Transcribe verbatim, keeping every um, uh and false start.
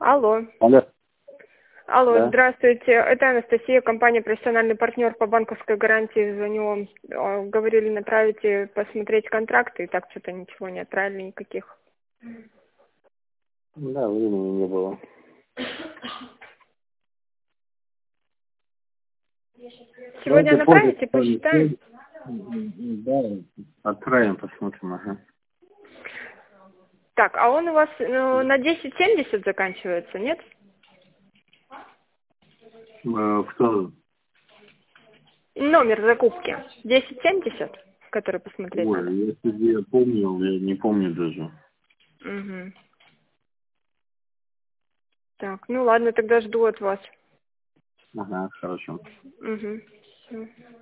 Алло. Алло. Алло, Да. здравствуйте. Это Анастасия, компания «Профессиональный партнер» по банковской гарантии. Звоню вам. Э, Говорили, направите посмотреть контракты, и так что-то ничего не отправили никаких. Да, времени не было. Сегодня Давайте направите, позже. посчитаем? Да, отправим, посмотрим, ага. Так, а он у вас ну, на десять семьдесят заканчивается, нет? Э, Кто? Номер закупки. десять семьдесят, который посмотреть надо. Ой, если я помню, я не помню даже. Угу. Так, ну ладно, тогда жду от вас. Ага, хорошо. Угу. Все.